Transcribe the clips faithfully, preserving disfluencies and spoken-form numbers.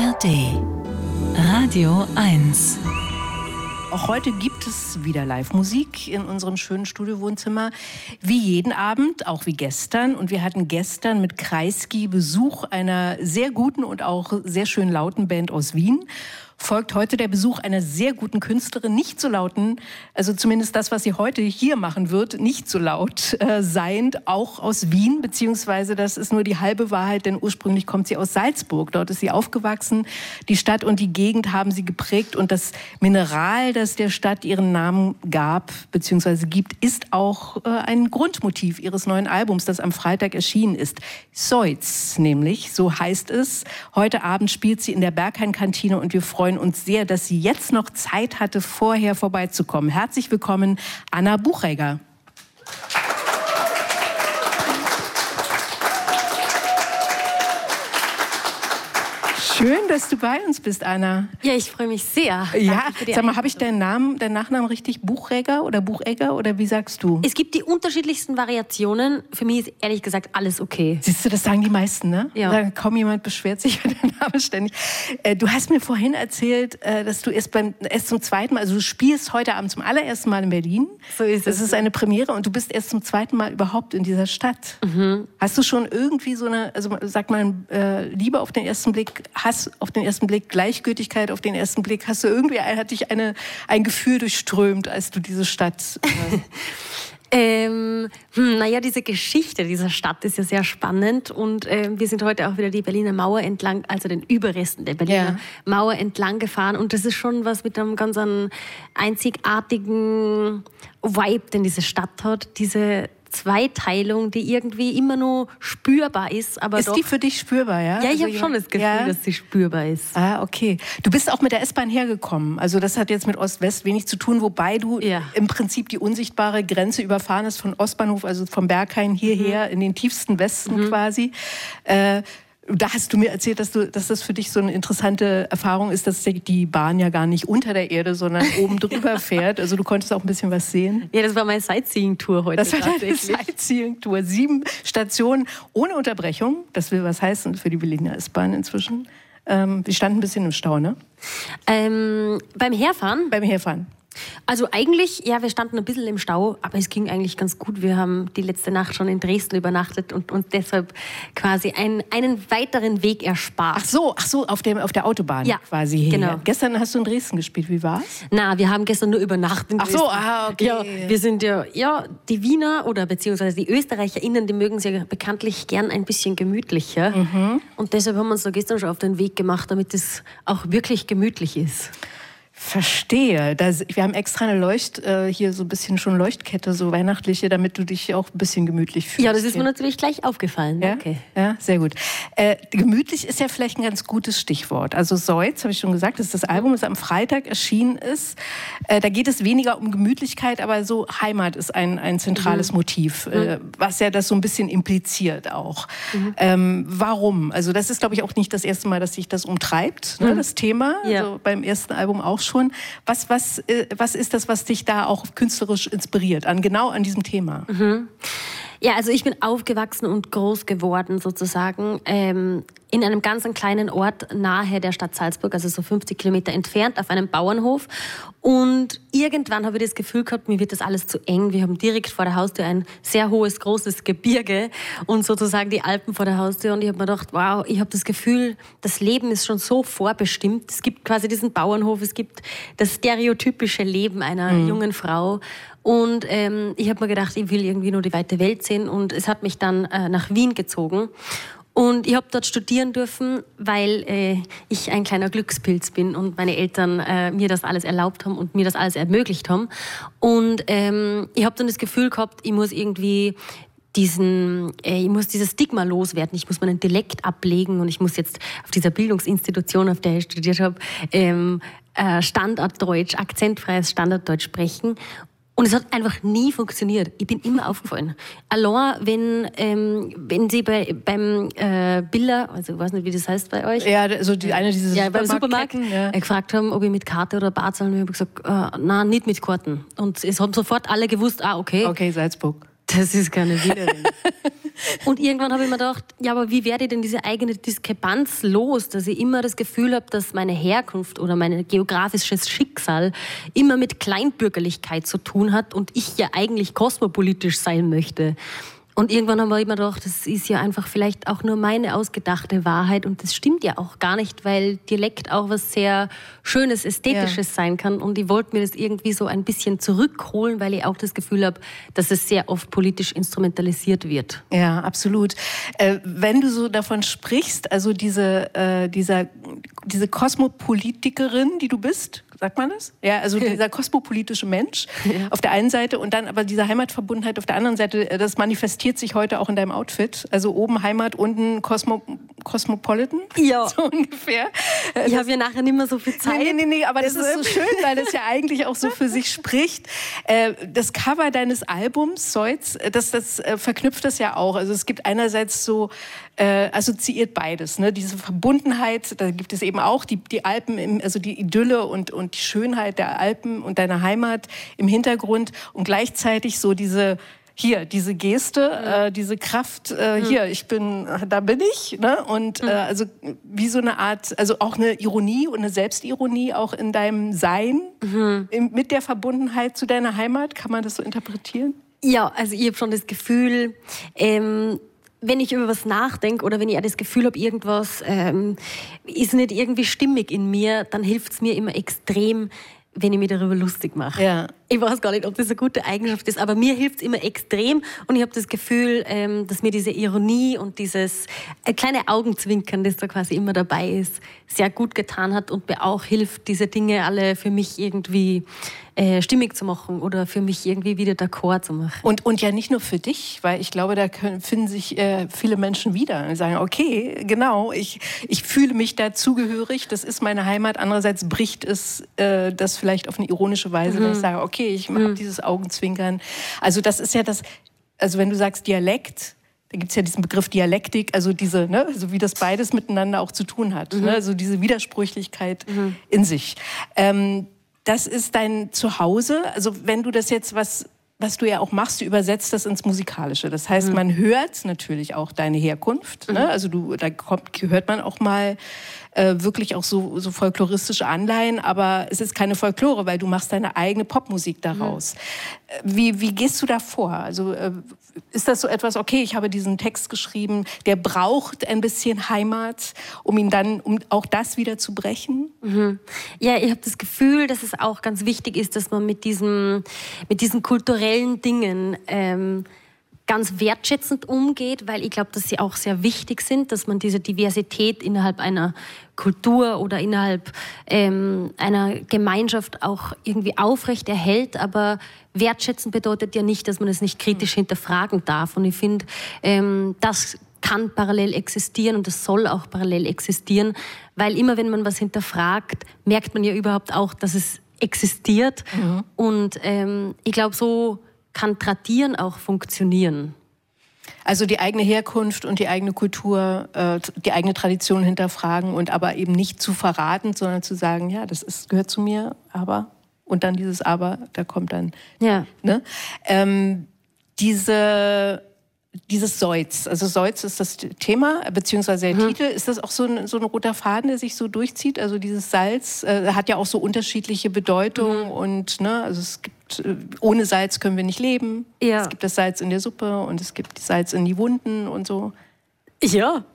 A R D Radio eins. Auch heute gibt es wieder Live-Musik in unserem schönen Studiowohnzimmer. Wie jeden Abend, auch wie gestern. Und wir hatten gestern mit Kreisky Besuch einer sehr guten und auch sehr schön lauten Band aus Wien. Folgt heute der Besuch einer sehr guten Künstlerin, nicht so lauten, also zumindest das, was sie heute hier machen wird, nicht so laut äh, seiend, auch aus Wien, beziehungsweise das ist nur die halbe Wahrheit, denn ursprünglich kommt sie aus Salzburg. Dort ist sie aufgewachsen. Die Stadt und die Gegend haben sie geprägt und das Mineral, das der Stadt ihren Namen gab, beziehungsweise gibt, ist auch äh, ein Grundmotiv ihres neuen Albums, das am Freitag erschienen ist. Seutz nämlich, so heißt es. Heute Abend spielt sie in der Berghain-Kantine und wir freuen uns sehr, dass sie jetzt noch Zeit hatte, vorher vorbeizukommen. Herzlich willkommen, Anna Buchegger. Schön, dass du bei uns bist, Anna. Ja, ich freue mich sehr. Ja, sag mal, habe ich deinen Namen, deinen Nachnamen richtig? Buchegger oder Buchegger oder wie sagst du? Es gibt die unterschiedlichsten Variationen. Für mich ist ehrlich gesagt alles okay. Siehst du, das sagen die meisten, ne? Ja. Da kaum jemand beschwert sich über den Namen ständig. Äh, du hast mir vorhin erzählt, äh, dass du erst, beim, erst zum zweiten Mal, also du spielst heute Abend zum allerersten Mal in Berlin. So ist es. Das ist eine Premiere und du bist erst zum zweiten Mal überhaupt in dieser Stadt. Mhm. Hast du schon irgendwie so eine, also sag mal, äh, Liebe auf den ersten Blick, Hass auf den ersten Blick, Gleichgültigkeit auf den ersten Blick, hast du irgendwie, hat dich eine, ein Gefühl durchströmt, als du diese Stadt... Äh Ähm, hm, naja, diese Geschichte dieser Stadt ist ja sehr spannend und äh, wir sind heute auch wieder die Berliner Mauer entlang, also den Überresten der Berliner ja. Mauer entlang gefahren und das ist schon was mit einem ganz einen einzigartigen Vibe, den diese Stadt hat, diese Zweiteilung, die irgendwie immer nur spürbar ist. Aber ist doch, die für dich spürbar, ja? Ja, ich also, habe schon das Gefühl, ja? dass sie spürbar ist. Ah, okay. Du bist auch mit der S-Bahn hergekommen. Also das hat jetzt mit Ost-West wenig zu tun, wobei du ja. im Prinzip die unsichtbare Grenze überfahren hast von Ostbahnhof, also vom Berghain hierher, mhm. in den tiefsten Westen mhm. quasi. Äh, Da hast du mir erzählt, dass, du, dass das für dich so eine interessante Erfahrung ist, dass die Bahn ja gar nicht unter der Erde, sondern oben drüber fährt. Also du konntest auch ein bisschen was sehen. Ja, das war meine Sightseeing-Tour heute. Das war deine Sightseeing-Tour. Sieben Stationen ohne Unterbrechung. Das will was heißen für die Berliner S-Bahn inzwischen. Ähm, wir standen ein bisschen im Stau, ne? Ähm, beim Herfahren? Beim Herfahren. Also eigentlich, ja, wir standen ein bisschen im Stau, aber es ging eigentlich ganz gut. Wir haben die letzte Nacht schon in Dresden übernachtet und uns deshalb quasi einen, einen weiteren Weg erspart. Ach so, ach so, auf, dem, auf der Autobahn ja, quasi hier. Genau. Gestern hast du in Dresden gespielt, wie war's? Na, wir haben gestern nur übernachtet in Dresden. Ach so, ah, okay. Ja, wir sind ja, ja, die Wiener oder beziehungsweise die ÖsterreicherInnen, die mögen es ja bekanntlich gern ein bisschen gemütlicher. Mhm. Und deshalb haben wir uns da gestern schon auf den Weg gemacht, damit es auch wirklich gemütlich ist. Verstehe. Das, wir haben extra eine Leucht, äh, hier so ein bisschen schon Leuchtkette, so weihnachtliche, damit du dich auch ein bisschen gemütlich fühlst. Ja, das ist mir natürlich gleich aufgefallen. Ja, okay. Ja, sehr gut. Äh, gemütlich ist ja vielleicht ein ganz gutes Stichwort. Also Seutz, habe ich schon gesagt, das ist das Album, das am Freitag erschienen ist. Äh, da geht es weniger um Gemütlichkeit, aber so Heimat ist ein, ein zentrales mhm. Motiv, äh, was ja das so ein bisschen impliziert auch. Mhm. Ähm, warum? Also das ist, glaube ich, auch nicht das erste Mal, dass sich das umtreibt, ne, mhm. das Thema. Ja. Also beim ersten Album auch schon. Was, was, äh, was ist das, was dich da auch künstlerisch inspiriert, an, genau an diesem Thema? Mhm. Ja, also ich bin aufgewachsen und groß geworden sozusagen ähm, in einem ganz kleinen Ort nahe der Stadt Salzburg, also so fünfzig Kilometer entfernt, auf einem Bauernhof. Und irgendwann habe ich das Gefühl gehabt, mir wird das alles zu eng. Wir haben direkt vor der Haustür ein sehr hohes, großes Gebirge und sozusagen die Alpen vor der Haustür. Und ich habe mir gedacht, wow, ich habe das Gefühl, das Leben ist schon so vorbestimmt. Es gibt quasi diesen Bauernhof, es gibt das stereotypische Leben einer mhm. jungen Frau. Und ähm, ich habe mir gedacht, ich will irgendwie nur die weite Welt sehen. Und es hat mich dann äh, nach Wien gezogen. Und ich habe dort studieren dürfen, weil äh, ich ein kleiner Glückspilz bin und meine Eltern äh, mir das alles erlaubt haben und mir das alles ermöglicht haben. Und ähm, ich habe dann das Gefühl gehabt, ich muss irgendwie diesen, äh, ich muss dieses Stigma loswerden. Ich muss meinen Dialekt ablegen und ich muss jetzt auf dieser Bildungsinstitution, auf der ich studiert habe, ähm, äh, Standarddeutsch, akzentfreies Standarddeutsch sprechen. Und es hat einfach nie funktioniert. Ich bin immer aufgefallen. Allein, wenn, ähm, wenn sie bei, beim äh, Biller, also ich weiß nicht, wie das heißt bei euch. Ja, also die, eine dieser ja, beim Supermarkt ja. äh, gefragt haben, ob ich mit Karte oder Bar zahlen will, habe ich gesagt, äh, nein, nicht mit Karten. Und es haben sofort alle gewusst, ah, okay. Okay, Salzburg. Das ist keine Wienerin. Und irgendwann habe ich mir gedacht, ja, aber wie werde ich denn diese eigene Diskrepanz los, dass ich immer das Gefühl habe, dass meine Herkunft oder mein geografisches Schicksal immer mit Kleinbürgerlichkeit zu tun hat und ich ja eigentlich kosmopolitisch sein möchte. Und irgendwann haben wir immer gedacht, das ist ja einfach vielleicht auch nur meine ausgedachte Wahrheit und das stimmt ja auch gar nicht, weil Dialekt auch was sehr Schönes, Ästhetisches ja. sein kann und ich wollte mir das irgendwie so ein bisschen zurückholen, weil ich auch das Gefühl habe, dass es sehr oft politisch instrumentalisiert wird. Ja, absolut. Äh, wenn du so davon sprichst, also diese, äh, dieser, diese Kosmopolitikerin, die du bist, sagt man das? Ja, also dieser kosmopolitische Mensch ja. auf der einen Seite und dann aber diese Heimatverbundenheit auf der anderen Seite, das manifestiert sich heute auch in deinem Outfit. Also oben Heimat, unten Cosmo, Cosmopolitan, ja. so ungefähr. Ich habe ja nachher nicht mehr so viel Zeit. Nee, nee, nee, aber das, das ist so schön, weil das ja eigentlich auch so für sich spricht. Das Cover deines Albums, Seutz, das, das verknüpft das ja auch. Also es gibt einerseits so, äh, assoziiert beides, ne? Diese Verbundenheit, da gibt es eben auch die, die Alpen, im, also die Idylle und, und die Schönheit der Alpen und deiner Heimat im Hintergrund und gleichzeitig so diese hier, diese Geste, mhm. äh, diese Kraft, äh, mhm. hier, ich bin, da bin ich, ne? Und mhm. äh, also wie so eine Art, also auch eine Ironie und eine Selbstironie auch in deinem Sein, mhm. im, mit der Verbundenheit zu deiner Heimat, kann man das so interpretieren? Ja, also ich habe schon das Gefühl, ähm, wenn ich über was nachdenke oder wenn ich auch das Gefühl habe, irgendwas ähm, ist nicht irgendwie stimmig in mir, dann hilft es mir immer extrem, wenn ich mich darüber lustig mache. Ja. Ich weiß gar nicht, ob das eine gute Eigenschaft ist, aber mir hilft es immer extrem und ich habe das Gefühl, ähm, dass mir diese Ironie und dieses äh, kleine Augenzwinkern, das da quasi immer dabei ist, sehr gut getan hat und mir auch hilft, diese Dinge alle für mich irgendwie äh, stimmig zu machen oder für mich irgendwie wieder d'accord zu machen. Und, und ja nicht nur für dich, weil ich glaube, da können, finden sich äh, viele Menschen wieder und sagen, okay, genau, ich, ich fühle mich dazugehörig, das ist meine Heimat. Andererseits bricht es äh, das vielleicht auf eine ironische Weise, mhm. wenn ich sage, okay, ich habe mhm. dieses Augenzwinkern. Also das ist ja das, also wenn du sagst Dialekt, da gibt es ja diesen Begriff Dialektik, also diese, ne, also wie das beides miteinander auch zu tun hat, mhm. ne, also diese Widersprüchlichkeit mhm. in sich. Ähm, das ist dein Zuhause, also wenn du das jetzt, was, was du ja auch machst, du übersetzt das ins Musikalische. Das heißt, mhm. man hört natürlich auch deine Herkunft, mhm. ne, also du, da kommt, hört man auch mal Äh, wirklich auch so, so folkloristische Anleihen, aber es ist keine Folklore, weil du machst deine eigene Popmusik daraus. Mhm. Wie, wie gehst du da vor? Also äh, ist das so etwas, okay, ich habe diesen Text geschrieben, der braucht ein bisschen Heimat, um ihn dann, um auch das wieder zu brechen? Mhm. Ja, ich habe das Gefühl, dass es auch ganz wichtig ist, dass man mit diesen, mit diesen kulturellen Dingen ähm, ganz wertschätzend umgeht, weil ich glaube, dass sie auch sehr wichtig sind, dass man diese Diversität innerhalb einer Kultur oder innerhalb ähm, einer Gemeinschaft auch irgendwie aufrecht erhält. Aber wertschätzen bedeutet ja nicht, dass man es nicht kritisch hinterfragen darf. Und ich finde, ähm, das kann parallel existieren und das soll auch parallel existieren, weil immer, wenn man was hinterfragt, merkt man ja überhaupt auch, dass es existiert. Mhm. Und ähm, ich glaube, so kann Tradieren auch funktionieren. Also die eigene Herkunft und die eigene Kultur, äh, die eigene Tradition hinterfragen und aber eben nicht zu verraten, sondern zu sagen, ja, das ist, gehört zu mir, aber, und dann dieses Aber, da kommt dann, ja. ne? Ähm, diese, dieses Seutz, also Seutz ist das Thema, beziehungsweise der mhm. Titel, ist das auch so ein, so ein roter Faden, der sich so durchzieht? Also dieses Salz äh, hat ja auch so unterschiedliche Bedeutungen mhm. und, ne, also es gibt ohne Salz können wir nicht leben. Ja. Es gibt das Salz in der Suppe und es gibt Salz in die Wunden und so. Ja.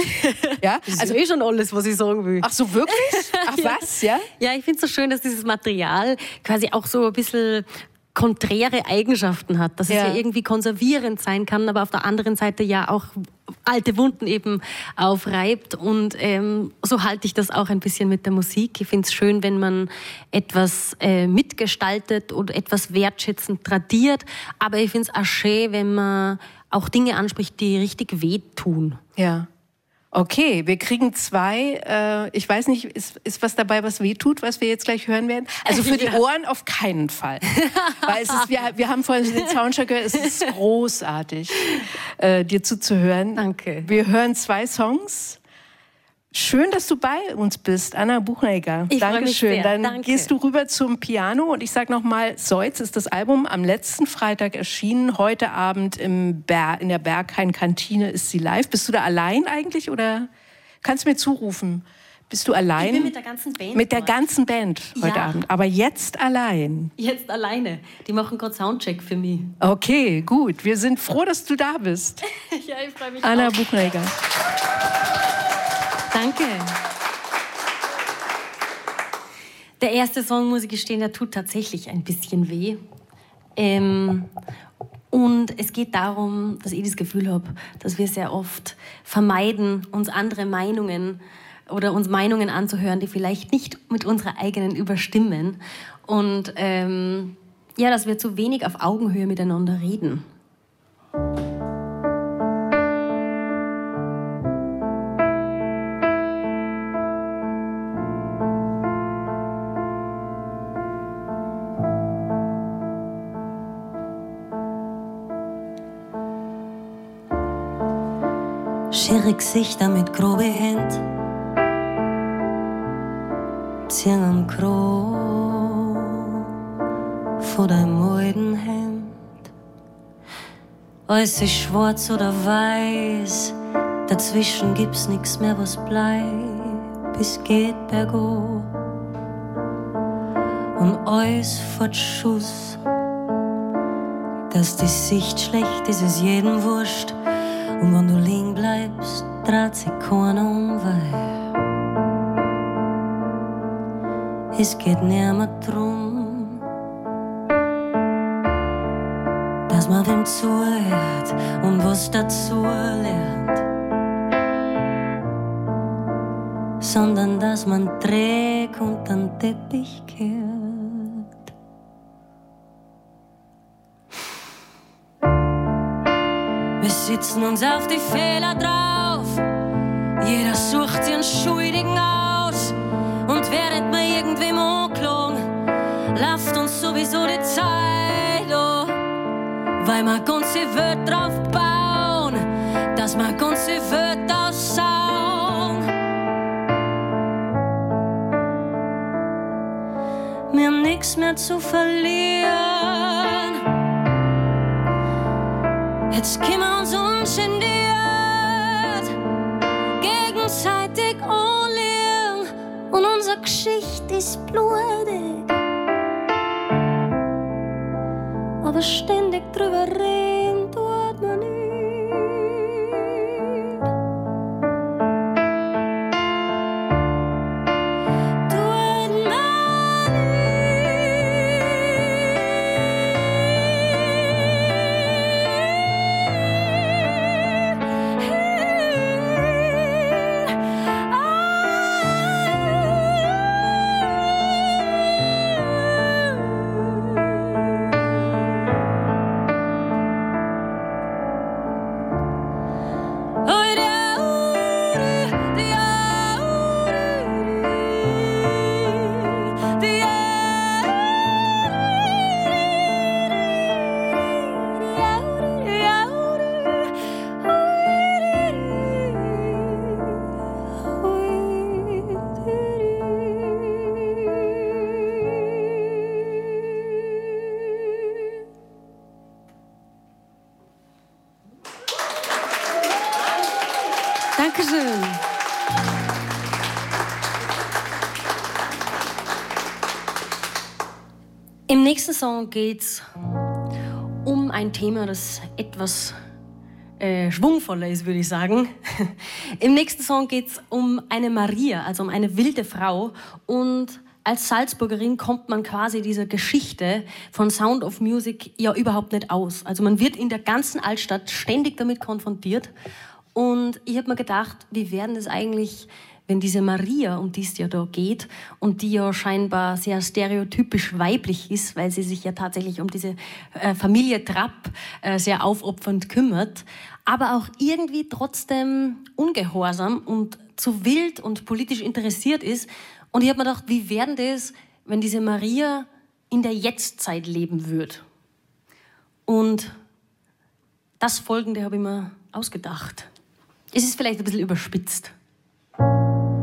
Ja? Das ist also eh schon alles, was ich sagen will. Ach so, wirklich? Ach ja. was, ja? Ja, ich finde es so schön, dass dieses Material quasi auch so ein bisschen konträre Eigenschaften hat, dass ja. es ja irgendwie konservierend sein kann, aber auf der anderen Seite ja auch alte Wunden eben aufreibt und ähm, so halte ich das auch ein bisschen mit der Musik. Ich finde es schön, wenn man etwas äh, mitgestaltet oder etwas wertschätzend tradiert, aber ich finde es auch schön, wenn man auch Dinge anspricht, die richtig wehtun. Ja. Okay, wir kriegen zwei, äh, ich weiß nicht, ist, ist was dabei, was wehtut, was wir jetzt gleich hören werden? Also für die ja. Ohren auf keinen Fall. Weil es ist, wir, wir haben vorhin den Soundcheck gehört, es ist großartig, äh, dir zuzuhören. Danke. Wir hören zwei Songs. Schön, dass du bei uns bist, Anna Buchnegger. Ich freue mich Dankeschön. sehr. Dann Danke. gehst du rüber zum Piano und ich sage nochmal, Seutz ist das Album am letzten Freitag erschienen. Heute Abend im Ber- in der Berghain-Kantine ist sie live. Bist du da allein eigentlich oder kannst du mir zurufen? Bist du allein? Ich bin mit der ganzen Band. Mit der dort. ganzen Band heute Ja. Abend. Aber jetzt allein. Jetzt alleine. Die machen gerade Soundcheck für mich. Okay, gut. Wir sind froh, dass du da bist. Ja, ich freue mich Anna auch. Buchnegger. Danke. Der erste Song, muss ich gestehen, der tut tatsächlich ein bisschen weh. Ähm, und es geht darum, dass ich das Gefühl habe, dass wir sehr oft vermeiden, uns andere Meinungen oder uns Meinungen anzuhören, die vielleicht nicht mit unserer eigenen überstimmen. Und ähm, ja, dass wir zu wenig auf Augenhöhe miteinander reden. Schere Gesichter mit grobe Händ, ziehen am Kro von deinem alten Hemd. Alles ist schwarz oder weiß, dazwischen gibt's nix mehr, was bleibt. Es geht bergo und alles fährt Schuss. Dass die Sicht schlecht ist, ist jedem wurscht. Und wenn du liegen bleibst, dreht sich keiner um, weil es geht nimmer drum, dass man dem zuhört und was dazu lernt, sondern dass man Dreck unter den Teppich kehrt. Wir sitzen uns auf die Fehler drauf, jeder sucht ihren Schuldigen aus. Und während wir irgendwem anklagen, läuft uns sowieso die Zeit an, weil wir ganze Welt drauf bauen, dass wir ganze Welt aussauen. Wir haben nichts mehr zu verlieren. Jetzt können wir uns ungeniert gegenseitig anlegen und unsere Geschichte ist blutig. Aber ständig drüber reden tut man nicht. Tut man Dankeschön. Im nächsten Song geht es um ein Thema, das etwas äh, schwungvoller ist, würde ich sagen. Im nächsten Song geht es um eine Maria, also um eine wilde Frau. Und als Salzburgerin kommt man quasi dieser Geschichte von Sound of Music ja überhaupt nicht aus. Also man wird in der ganzen Altstadt ständig damit konfrontiert. Und ich habe mir gedacht, wie wäre das eigentlich, wenn diese Maria, um die es ja da geht, und die ja scheinbar sehr stereotypisch weiblich ist, weil sie sich ja tatsächlich um diese äh, Familie Trapp äh, sehr aufopfernd kümmert, aber auch irgendwie trotzdem ungehorsam und zu wild und politisch interessiert ist. Und ich habe mir gedacht, wie wäre das, wenn diese Maria in der Jetztzeit leben würde? Und das Folgende habe ich mir ausgedacht. Es ist vielleicht ein bisschen überspitzt.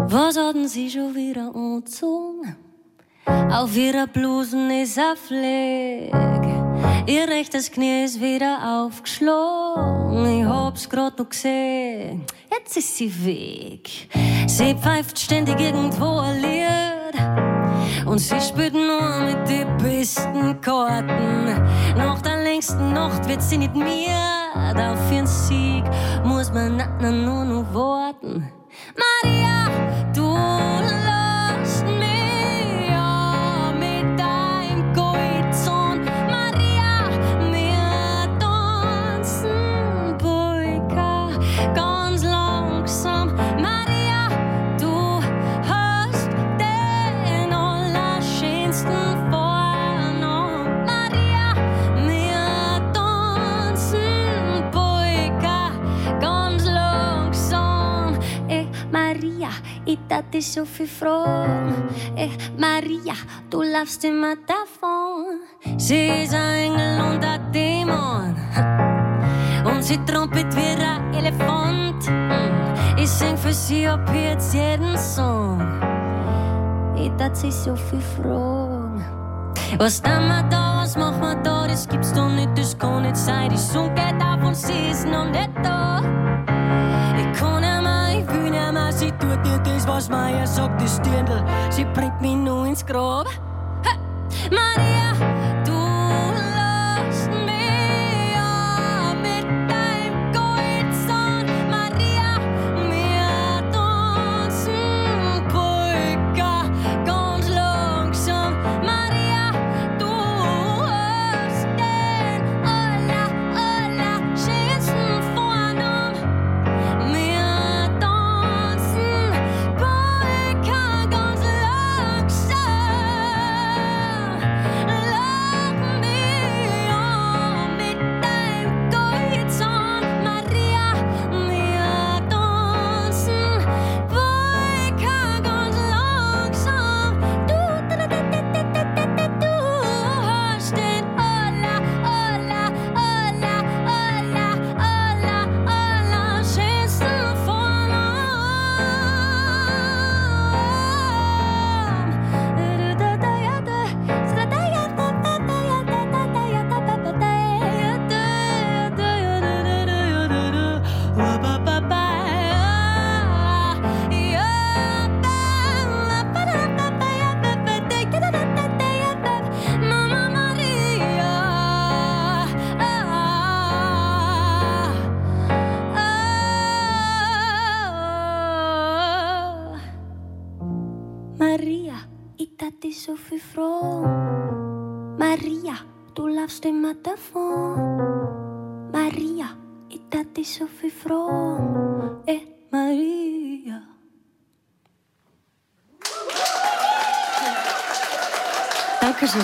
Was hatten sie schon wieder angezogen? Auf ihrer Blusen ist ein Fleck. Ihr rechtes Knie ist wieder aufgeschlagen. Ich hab's grad noch gesehen. Jetzt ist sie weg. Sie pfeift ständig irgendwo ein Lied. Und sie spielt nur mit den besten Karten. Nach der längsten Nacht wird sie nicht mehr. Auf ihren Sieg muss man nur noch warten. Maria, du lässt mich ja mit deinem Goldsohn. Maria, wir tanzen Polka ganz langsam. Maria, du hast den allerschönsten Vornamen. Maria, wir tanzen Polka ganz langsam. Eh, Maria, ich tat dich so viel fragen. Eh, Maria, du laufst immer davon. Sie ist ein Engel und ein Dämon. Und sie trompet wie ein Elefant. Ich sing für sie ab jetzt jeden Song. Ich tat sie so viel fragen. Was tun wir da, was machen wir da? Das gibt's doch nicht, das kann nicht sein. Die Sonne geht auf und sie ist noch nicht da. Ich kann nicht mehr, ich will nicht mehr. Sie tut nicht das, was Meier sagt, das Dirndl. Sie bringt mich nur ins Grab. Ha! Maria, du lässt mich ja mit deinem Goldsohn. Maria, wir tanzen Polka ganz langsam. Maria, du hast den aller, aller schönsten Vornamen. Wir tanzen Polka ganz langsam. Lach mich an mit deinem Goldsohn. Maria, wir tanzen Polka ganz langsam. Du, du, du, du, du, du, du, du hast den aller, aller, aller, aller, aller, aller schönsten Vornamen. Mama Maria, Maria, ich tat dich so viel fragen. Maria, du laufst immer davon. Maria, ich tat dich so viel fragen. Eh, Maria. Dankeschön.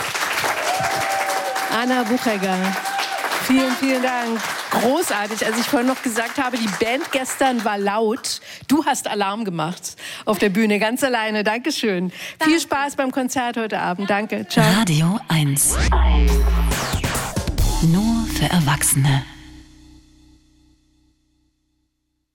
Anna Buchegger. Vielen, vielen Dank. Großartig. Als ich vorhin noch gesagt habe, die Band gestern war laut. Du hast Alarm gemacht auf der Bühne, ganz alleine. Dankeschön. Danke. Viel Spaß beim Konzert heute Abend. Danke. Ciao. Radio eins. Nur für Erwachsene.